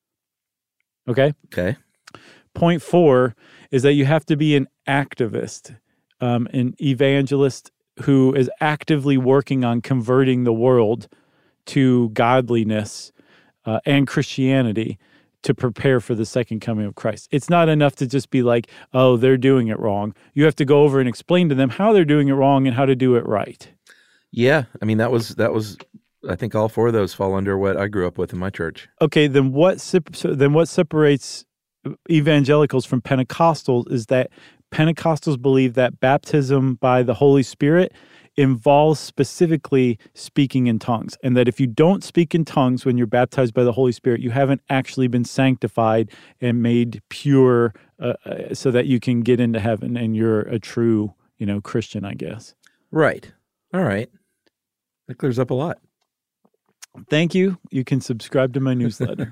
[SPEAKER 1] Okay?
[SPEAKER 4] Okay.
[SPEAKER 1] Point four is that you have to be an activist, um, an evangelist who is actively working on converting the world to godliness uh, and Christianity to prepare for the second coming of Christ. It's not enough to just be like, oh, they're doing it wrong. You have to go over and explain to them how they're doing it wrong and how to do it right.
[SPEAKER 4] Yeah. I mean, that was that was. I think all four of those fall under what I grew up with in my church.
[SPEAKER 1] Okay, then what? sep- So then what separates evangelicals from Pentecostals is that Pentecostals believe that baptism by the Holy Spirit involves specifically speaking in tongues, and that if you don't speak in tongues when you're baptized by the Holy Spirit, you haven't actually been sanctified and made pure uh, uh, so that you can get into heaven and you're a true, you know, Christian, I guess.
[SPEAKER 4] Right. All right. That clears up a lot.
[SPEAKER 1] Thank you. You can subscribe to my newsletter.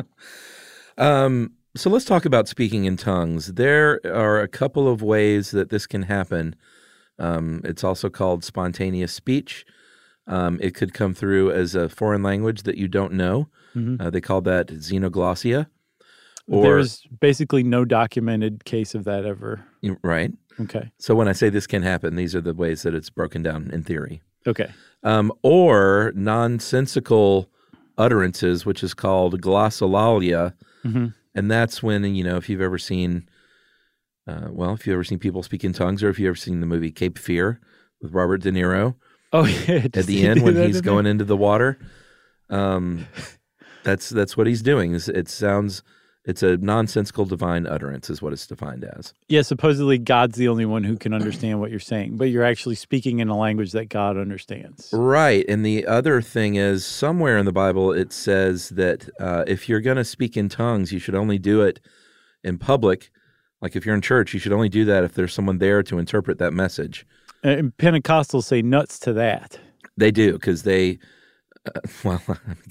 [SPEAKER 4] Um, so let's talk about speaking in tongues. There are a couple of ways that this can happen. Um, it's also called spontaneous speech. Um, it could come through as a foreign language that you don't know. Mm-hmm. Uh, they call that xenoglossia. Or,
[SPEAKER 1] There's basically no documented case of that ever.
[SPEAKER 4] Right.
[SPEAKER 1] Okay.
[SPEAKER 4] So when I say this can happen, these are the ways that it's broken down in theory.
[SPEAKER 1] Okay.
[SPEAKER 4] Um, or nonsensical utterances, which is called glossolalia. Mm-hmm. And that's when, you know, if you've ever seen, uh, well, if you've ever seen people speak in tongues, or if you've ever seen the movie Cape Fear with Robert De Niro.
[SPEAKER 1] Oh, yeah.
[SPEAKER 4] At the end when he's going into the water. Um, that's that's what he's doing. It's, it sounds... It's a nonsensical divine utterance is what it's defined as.
[SPEAKER 1] Yeah, supposedly God's the only one who can understand what you're saying, but you're actually speaking in a language that God understands.
[SPEAKER 4] Right. And the other thing is, somewhere in the Bible it says that uh, if you're going to speak in tongues, you should only do it in public. Like if you're in church, you should only do that if there's someone there to interpret that message.
[SPEAKER 1] And Pentecostals say nuts to that.
[SPEAKER 4] They do, because they, uh, well...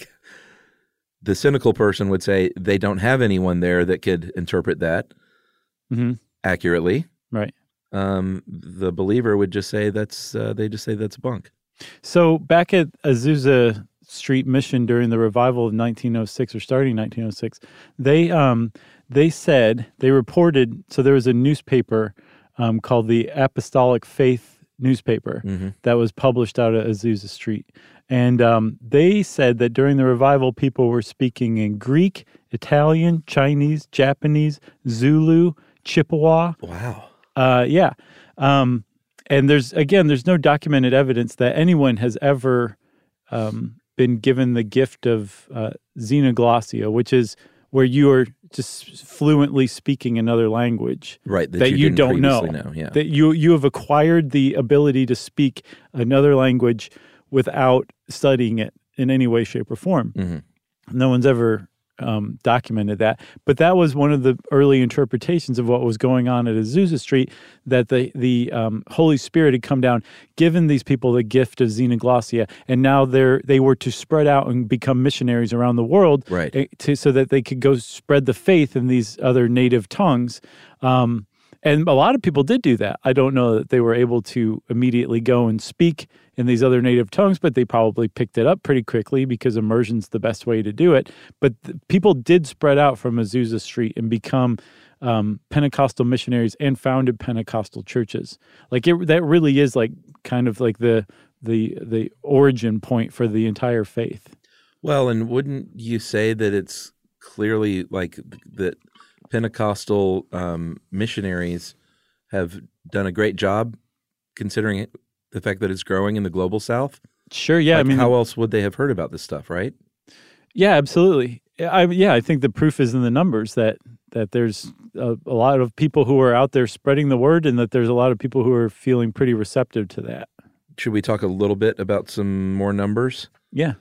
[SPEAKER 4] The cynical person would say they don't have anyone there that could interpret that mm-hmm. accurately.
[SPEAKER 1] Right.
[SPEAKER 4] Um, the believer would just say that's, uh, they just say that's bunk.
[SPEAKER 1] So back at Azusa Street Mission during the revival of nineteen oh six, or starting nineteen oh six, they um, they said, they reported, so there was a newspaper um, called the Apostolic Faith newspaper mm-hmm. that was published out at Azusa Street. And um, they said that during the revival, people were speaking in Greek, Italian, Chinese, Japanese, Zulu, Chippewa.
[SPEAKER 4] Wow.
[SPEAKER 1] Uh, yeah. Um, and there's, again, there's no documented evidence that anyone has ever um, been given the gift of uh, xenoglossia, which is where you are just fluently speaking another language.
[SPEAKER 4] Right, that,
[SPEAKER 1] that
[SPEAKER 4] you,
[SPEAKER 1] you don't know.
[SPEAKER 4] know yeah.
[SPEAKER 1] That you, you have acquired the ability to speak another language without studying it in any way, shape, or form. Mm-hmm. No one's ever um, documented that. But that was one of the early interpretations of what was going on at Azusa Street, that the the um, Holy Spirit had come down, given these people the gift of xenoglossia, and now they're they were to spread out and become missionaries around the world,
[SPEAKER 4] right.
[SPEAKER 1] to, so that they could go spread the faith in these other native tongues. Um, and a lot of people did do that. I don't know that they were able to immediately go and speak in these other native tongues, but they probably picked it up pretty quickly because immersion's the best way to do it. But th- people did spread out from Azusa Street and become um, Pentecostal missionaries and founded Pentecostal churches. Like it, that really is like kind of like the the the origin point for the entire faith.
[SPEAKER 4] Well, and wouldn't you say that it's clearly like that Pentecostal um, missionaries have done a great job considering it, the fact that it's growing in the global South?
[SPEAKER 1] Sure, yeah.
[SPEAKER 4] Like,
[SPEAKER 1] I mean,
[SPEAKER 4] how else would they have heard about this stuff, right?
[SPEAKER 1] Yeah, absolutely. I, yeah, I think the proof is in the numbers that that there's a, a lot of people who are out there spreading the word, and that there's a lot of people who are feeling pretty receptive to that.
[SPEAKER 4] Should we talk a little bit about some more numbers?
[SPEAKER 1] Yeah.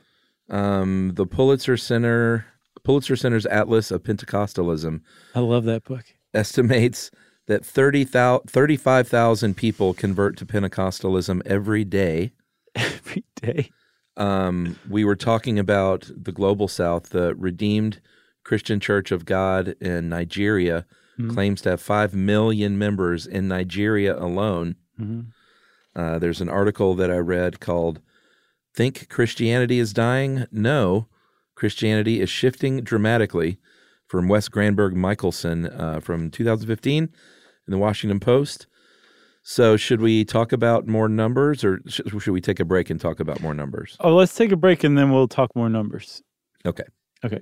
[SPEAKER 4] Um, the Pulitzer Center, Pulitzer Center's Atlas of Pentecostalism.
[SPEAKER 1] I love that book.
[SPEAKER 4] Estimates that thirty thousand, thirty-five thousand people convert to Pentecostalism every day.
[SPEAKER 1] Every day.
[SPEAKER 4] Um, we were talking about the Global South. The Redeemed Christian Church of God in Nigeria mm-hmm. claims to have five million members in Nigeria alone. Mm-hmm. Uh, there's an article that I read called "Think Christianity is Dying? No, Christianity is Shifting Dramatically," from Wes Granberg Michelson uh, from two thousand fifteen in the Washington Post. So should we talk about more numbers, or sh- should we take a break and talk about more numbers?
[SPEAKER 1] Oh, let's take a break and then we'll talk more numbers.
[SPEAKER 4] Okay.
[SPEAKER 1] Okay.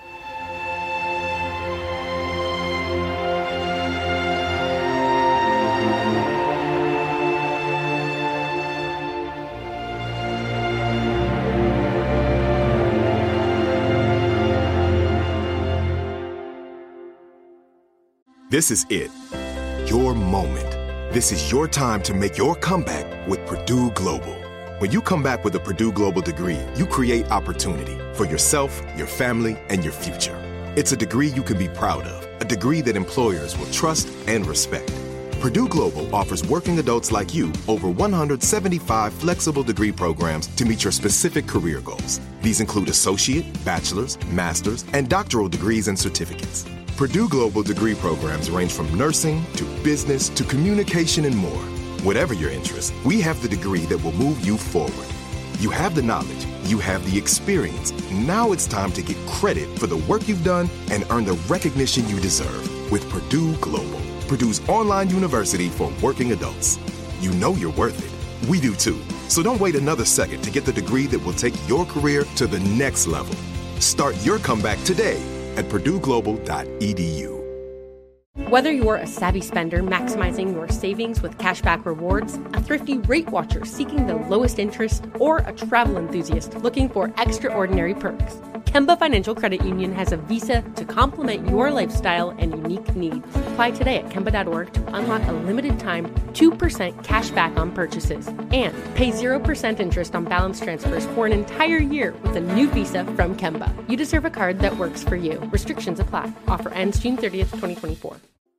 [SPEAKER 2] This is it. Your moment. This is your time to make your comeback with Purdue Global. When you come back with a Purdue Global degree, you create opportunity for yourself, your family, and your future. It's a degree you can be proud of, a degree that employers will trust and respect. Purdue Global offers working adults like you over one hundred seventy-five flexible degree programs to meet your specific career goals. These include associate, bachelor's, master's, and doctoral degrees and certificates. Purdue Global degree programs range from nursing to business to communication and more. Whatever your interest, we have the degree that will move you forward. You have the knowledge, you have the experience. Now it's time to get credit for the work you've done and earn the recognition you deserve with Purdue Global, Purdue's online university for working adults. You know you're worth it. We do too. So don't wait another second to get the degree that will take your career to the next level. Start your comeback today at purdue global dot e d u.
[SPEAKER 5] Whether you're a savvy spender maximizing your savings with cashback rewards, a thrifty rate watcher seeking the lowest interest, or a travel enthusiast looking for extraordinary perks, Kemba Financial Credit Union has a visa to complement your lifestyle and unique needs. Apply today at kemba dot org to unlock a limited-time two percent cash back on purchases and pay zero percent interest on balance transfers for an entire year with a new visa from Kemba. You deserve a card that works for you. Restrictions apply. Offer ends June thirtieth, twenty twenty-four.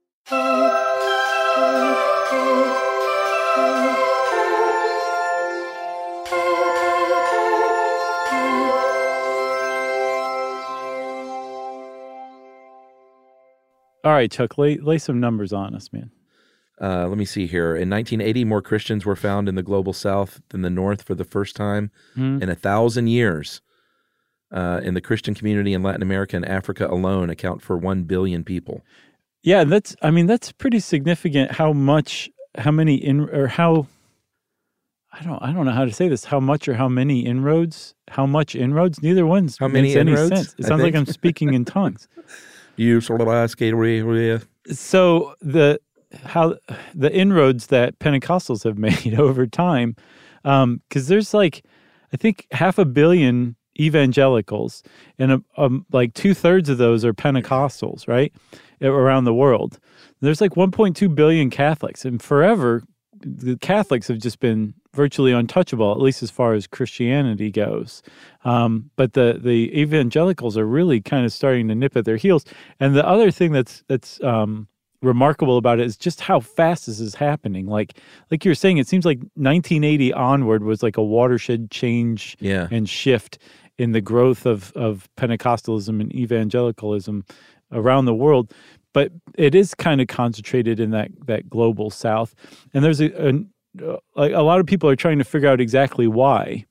[SPEAKER 1] All right, Chuck, lay, lay some numbers on us, man.
[SPEAKER 4] Uh, let me see here. In nineteen eighty, more Christians were found in the global south than the north for the first time mm. in a thousand years. Uh, in the Christian community in Latin America and Africa alone account for one billion people.
[SPEAKER 1] Yeah, that's, I mean, that's pretty significant how much, how many, in or how, I don't, I don't know how to say this, how much or how many inroads, how much inroads, neither one's
[SPEAKER 4] how
[SPEAKER 1] makes
[SPEAKER 4] many
[SPEAKER 1] any
[SPEAKER 4] inroads,
[SPEAKER 1] sense. It sounds like I'm speaking in tongues.
[SPEAKER 4] You sort of ask it.
[SPEAKER 1] So the, how, the inroads that Pentecostals have made over time, um, because there's like, I think half a billion evangelicals, and a, um, like two-thirds of those are Pentecostals, right, around the world. There's like one point two billion Catholics, and forever, the Catholics have just been virtually untouchable, at least as far as Christianity goes. Um, but the the evangelicals are really kind of starting to nip at their heels. And the other thing that's that's um, remarkable about it is just how fast this is happening. Like like you're saying, it seems like nineteen eighty onward was like a watershed change
[SPEAKER 4] yeah.
[SPEAKER 1] and shift in the growth of, of Pentecostalism and evangelicalism around the world. But it is kind of concentrated in that, that global south. And there's a, a, a lot of people are trying to figure out exactly why.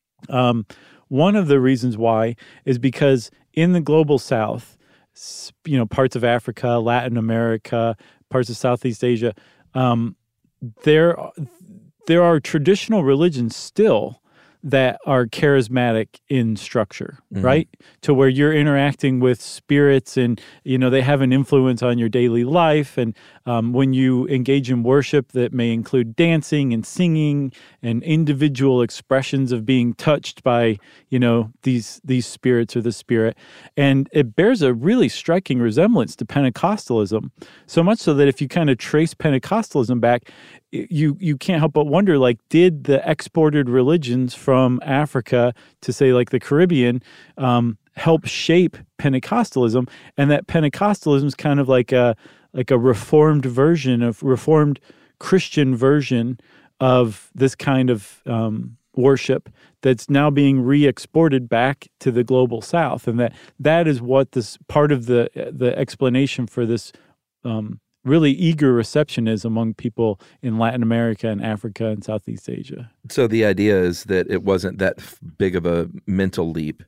[SPEAKER 1] Um, one of the reasons why is because in the global south, you know, parts of Africa, Latin America, parts of Southeast Asia, um, there, there are traditional religions still that are charismatic in structure, mm-hmm. right? To where you're interacting with spirits and, you know, they have an influence on your daily life. And um, when you engage in worship that may include dancing and singing and individual expressions of being touched by, you know, these these spirits or the spirit. And it bears a really striking resemblance to Pentecostalism, so much so that if you kind of trace Pentecostalism back, you you can't help but wonder, like, did the exported religions from Africa to, say, like the Caribbean, um, help shape Pentecostalism, and that Pentecostalism is kind of like a like a reformed version of reformed Christian version of this kind of um, worship that's now being re-exported back to the global South, and that that is what this part of the the explanation for this um, really eager reception is among people in Latin America and Africa and Southeast Asia.
[SPEAKER 4] So the idea is that it wasn't that big of a mental leap.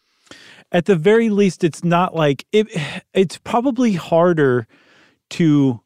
[SPEAKER 1] At the very least, it's not like it, it's probably harder to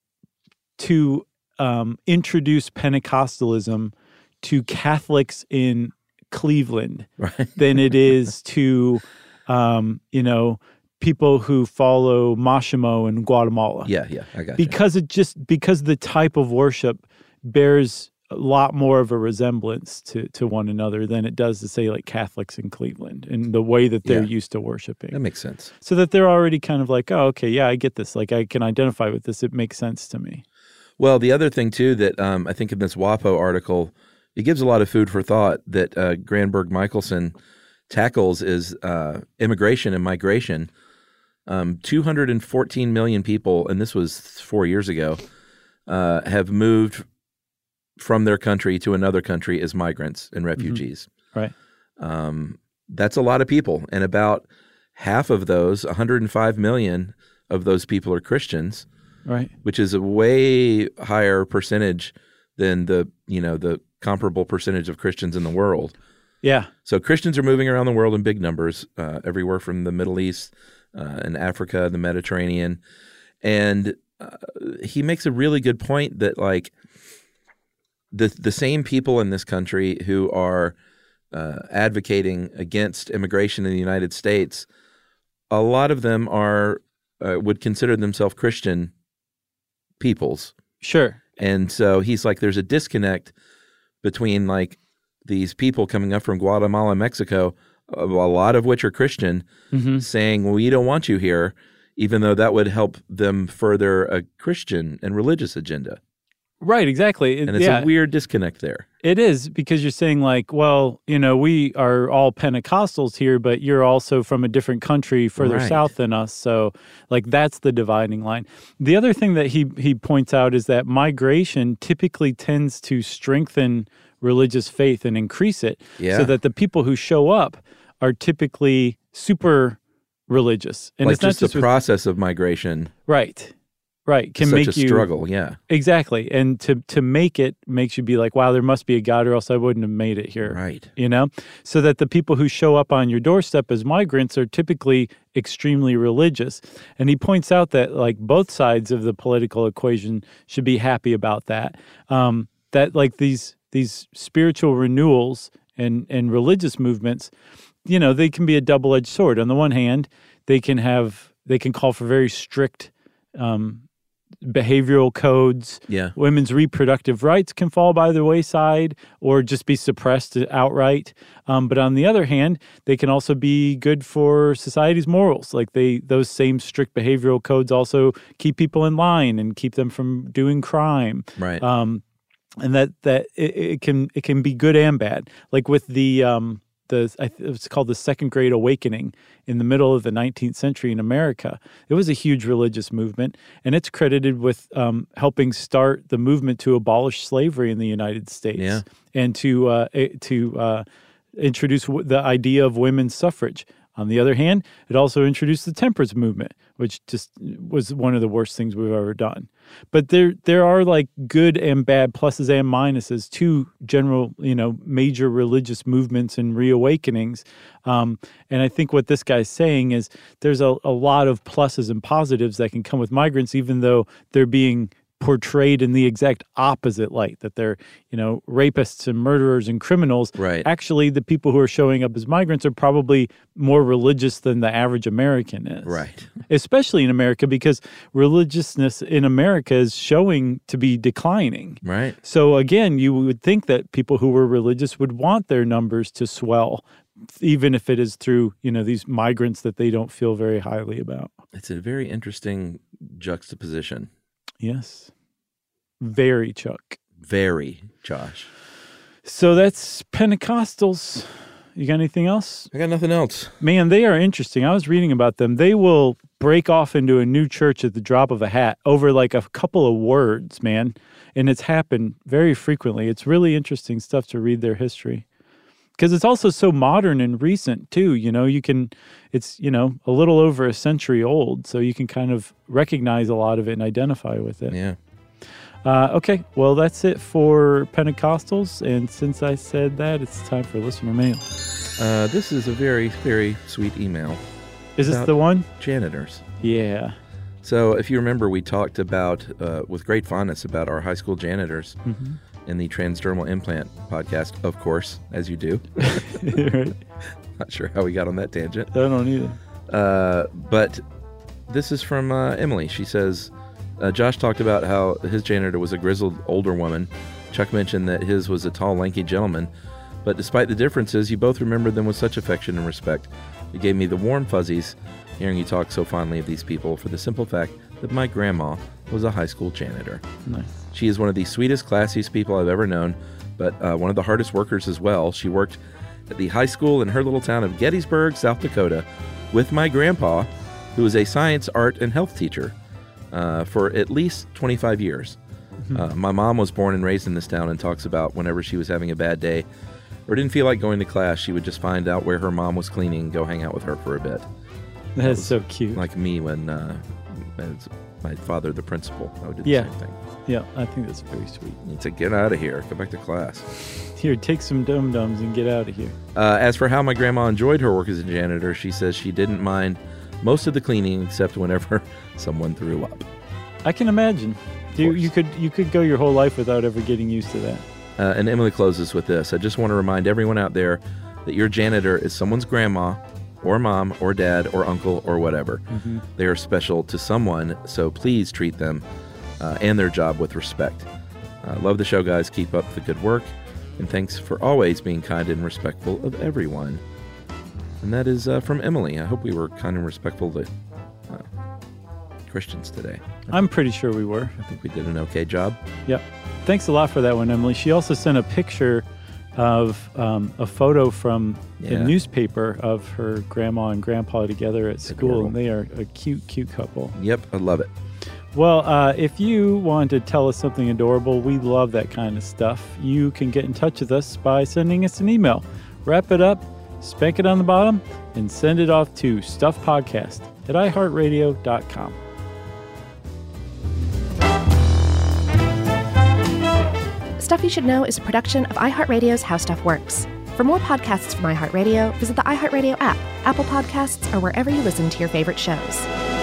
[SPEAKER 1] to um, introduce Pentecostalism to Catholics in Cleveland
[SPEAKER 4] right.
[SPEAKER 1] than it is to um, you know people who follow Mashimo in Guatemala.
[SPEAKER 4] Yeah, yeah, I got
[SPEAKER 1] because
[SPEAKER 4] you.
[SPEAKER 1] it just because the type of worship bears a lot more of a resemblance to, to one another than it does to, say, like Catholics in Cleveland and the way that they're
[SPEAKER 4] yeah.
[SPEAKER 1] used to worshiping.
[SPEAKER 4] That makes sense.
[SPEAKER 1] So that they're already kind of like, oh, okay, yeah, I get this. Like, I can identify with this. It makes sense to me.
[SPEAKER 4] Well, the other thing, too, that um, I think in this WAPO article, it gives a lot of food for thought that uh, Granberg Michelson tackles is uh, immigration and migration. Um, two hundred fourteen million people, and this was four years ago, uh, have moved from their country to another country as migrants and refugees.
[SPEAKER 1] Mm-hmm. Right.
[SPEAKER 4] Um, that's a lot of people. And about half of those, one hundred five million of those people are Christians.
[SPEAKER 1] Right.
[SPEAKER 4] Which is a way higher percentage than the, you know, the comparable percentage of Christians in the world.
[SPEAKER 1] Yeah.
[SPEAKER 4] So Christians are moving around the world in big numbers, uh, everywhere from the Middle East uh, and Africa, the Mediterranean. And uh, he makes a really good point that, like, the the same people in this country who are uh, advocating against immigration in the United States, a lot of them are uh, would consider themselves Christian peoples.
[SPEAKER 1] Sure.
[SPEAKER 4] And so he's like, there's a disconnect between, like, these people coming up from Guatemala, Mexico, a lot of which are Christian, mm-hmm. saying, well, we don't want you here, even though that would help them further a Christian and religious agenda.
[SPEAKER 1] Right, exactly.
[SPEAKER 4] And it's
[SPEAKER 1] yeah.
[SPEAKER 4] a weird disconnect there.
[SPEAKER 1] It is, because you're saying, like, well, you know, we are all Pentecostals here, but you're also from a different country further
[SPEAKER 4] Right.
[SPEAKER 1] south than us. So, like, that's the dividing line. The other thing that he, he points out is that migration typically tends to strengthen religious faith and increase it.
[SPEAKER 4] Yeah.
[SPEAKER 1] So that the people who show up are typically super religious. And
[SPEAKER 4] like
[SPEAKER 1] it's not
[SPEAKER 4] just,
[SPEAKER 1] just
[SPEAKER 4] the
[SPEAKER 1] with,
[SPEAKER 4] process of migration.
[SPEAKER 1] Right. Right. Can
[SPEAKER 4] Such
[SPEAKER 1] make
[SPEAKER 4] a
[SPEAKER 1] you
[SPEAKER 4] struggle, yeah.
[SPEAKER 1] Exactly. And to to make it makes you be like, wow, there must be a God or else I wouldn't have made it here.
[SPEAKER 4] Right.
[SPEAKER 1] You know? So that the people who show up on your doorstep as migrants are typically extremely religious. And he points out that, like, both sides of the political equation should be happy about that. Um, that, like, these these spiritual renewals and, and religious movements, you know, they can be a double-edged sword. On the one hand, they can have they can call for very strict um behavioral codes.
[SPEAKER 4] Yeah.
[SPEAKER 1] Women's reproductive rights can fall by the wayside or just be suppressed outright. Um, but on the other hand, they can also be good for society's morals. Like they, those same strict behavioral codes also keep people in line and keep them from doing crime.
[SPEAKER 4] Right.
[SPEAKER 1] Um, and that that it, it can it can be good and bad. Like with the um, the I th- it's called the Second Great Awakening in the middle of the nineteenth century in America. It was a huge religious movement, and it's credited with um, helping start the movement to abolish slavery in the United States
[SPEAKER 4] Yeah.
[SPEAKER 1] and to uh, to uh, introduce w- the idea of women's suffrage. On the other hand, it also introduced the temperance movement, which just was one of the worst things we've ever done. But there there are like good and bad, pluses and minuses to general, you know, major religious movements and reawakenings. Um, and I think what this guy's saying is there's a, a lot of pluses and positives that can come with migrants, even though they're being portrayed in the exact opposite light, that they're, you know, rapists and murderers and criminals.
[SPEAKER 4] Right.
[SPEAKER 1] Actually, the people who are showing up as migrants are probably more religious than the average American is.
[SPEAKER 4] Right.
[SPEAKER 1] Especially in America, because religiousness in America is showing to be declining.
[SPEAKER 4] Right.
[SPEAKER 1] So again, you would think that people who were religious would want their numbers to swell, even if it is through, you know, these migrants that they don't feel very highly about.
[SPEAKER 4] It's a very interesting juxtaposition.
[SPEAKER 1] Yes. Very, Chuck.
[SPEAKER 4] Very, Josh.
[SPEAKER 1] So that's Pentecostals. You got anything else?
[SPEAKER 4] I got nothing else.
[SPEAKER 1] Man, they are interesting. I was reading about them. They will break off into a new church at the drop of a hat over like a couple of words, man. And it's happened very frequently. It's really interesting stuff to read their history. Because it's also so modern and recent, too. You know, you can, it's, you know, a little over a century old. So you can kind of recognize a lot of it and identify with it.
[SPEAKER 4] Yeah.
[SPEAKER 1] Uh, okay, well, that's it for Pentecostals. And since I said that, it's time for listener mail.
[SPEAKER 4] Uh, this is a very, very sweet email.
[SPEAKER 1] Is this
[SPEAKER 4] about
[SPEAKER 1] the one?
[SPEAKER 4] Janitors.
[SPEAKER 1] Yeah.
[SPEAKER 4] So if you remember, we talked about, uh, with great fondness, about our high school janitors
[SPEAKER 1] Mm-hmm.
[SPEAKER 4] in the Transdermal Implant podcast, of course, as you do.
[SPEAKER 1] Right.
[SPEAKER 4] Not sure how we got on that tangent.
[SPEAKER 1] I don't either.
[SPEAKER 4] Uh, but this is from uh, Emily. She says, uh, Josh talked about how his janitor was a grizzled older woman. Chuck mentioned that his was a tall, lanky gentleman. But despite the differences, you both remembered them with such affection and respect. It gave me the warm fuzzies hearing you talk so fondly of these people for the simple fact that my grandma was a high school janitor.
[SPEAKER 1] Nice.
[SPEAKER 4] She is one of the sweetest, classiest people I've ever known, but uh, one of the hardest workers as well. She worked at the high school in her little town of Gettysburg, South Dakota, with my grandpa, who was a science, art, and health teacher uh, for at least twenty-five years. Mm-hmm. Uh, my mom was born and raised in this town and talks about whenever she was having a bad day or didn't feel like going to class, she would just find out where her mom was cleaning and go hang out with her for a bit.
[SPEAKER 1] That is so cute.
[SPEAKER 4] Like me when uh, It's my father, the principal, I would do the
[SPEAKER 1] Yeah.
[SPEAKER 4] same thing.
[SPEAKER 1] Yeah, I think that's very sweet.
[SPEAKER 4] He'd say, get out of here. Go back to class.
[SPEAKER 1] Here, take some Dum-Dums and get out of here.
[SPEAKER 4] Uh, as for how my grandma enjoyed her work as a janitor, she says she didn't mind most of the cleaning except whenever someone threw up.
[SPEAKER 1] I can imagine. You, you could you could go your whole life without ever getting used to that.
[SPEAKER 4] Uh, and Emily closes with this. I just want to remind everyone out there that your janitor is someone's grandma or mom or dad or uncle or whatever. Mm-hmm. They are special to someone, so please treat them uh, and their job with respect. Uh, love the show, guys. Keep up the good work. And thanks for always being kind and respectful of everyone. And that is uh, from Emily. I hope we were kind and respectful to uh, Christians today.
[SPEAKER 1] I'm pretty sure we were.
[SPEAKER 4] I think we did an okay job.
[SPEAKER 1] Yep. Thanks a lot for that one, Emily. She also sent a picture of um, a photo from
[SPEAKER 4] Yeah.
[SPEAKER 1] the newspaper of her grandma and grandpa together at school,
[SPEAKER 4] Adorable.
[SPEAKER 1] and they are a cute, cute couple.
[SPEAKER 4] Yep, I love it.
[SPEAKER 1] Well, uh, if you want to tell us something adorable, we love that kind of stuff. You can get in touch with us by sending us an email. Wrap it up, spank it on the bottom, and send it off to stuffpodcast at i heart radio dot com.
[SPEAKER 3] Stuff You Should Know is a production of iHeartRadio's How Stuff Works. For more podcasts from iHeartRadio, visit the iHeartRadio app, Apple Podcasts, or wherever you listen to your favorite shows.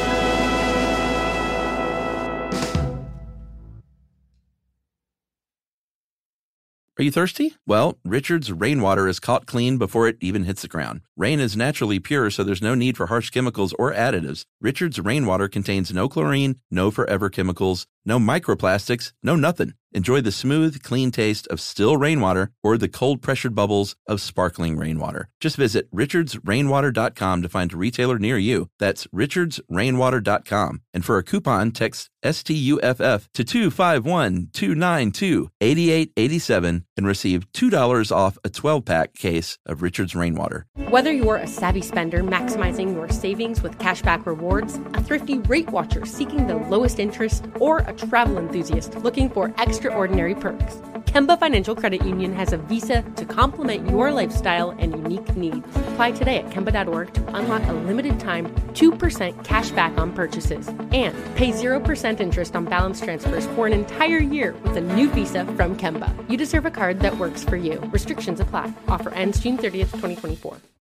[SPEAKER 6] Are you thirsty? Well, Richard's rainwater is caught clean before it even hits the ground. Rain is naturally pure, so there's no need for harsh chemicals or additives. Richard's rainwater contains no chlorine, no forever chemicals, no microplastics, no nothing. Enjoy the smooth, clean taste of still rainwater or the cold-pressured bubbles of sparkling rainwater. Just visit richards rainwater dot com to find a retailer near you. That's richards rainwater dot com. And for a coupon, text S T U F F to two five one, two nine two, eight eight eight seven and receive two dollars off a twelve-pack case of Richard's Rainwater.
[SPEAKER 5] Whether you're a savvy spender maximizing your savings with cashback rewards, a thrifty rate watcher seeking the lowest interest, or a travel enthusiast looking for extraordinary perks, Kemba Financial Credit Union has a visa to complement your lifestyle and unique needs. Apply today at Kemba dot org to unlock a limited time two percent cash back on purchases and pay zero percent interest on balance transfers for an entire year with a new visa from Kemba. You deserve a card that works for you. Restrictions apply. Offer ends June thirtieth, twenty twenty-four.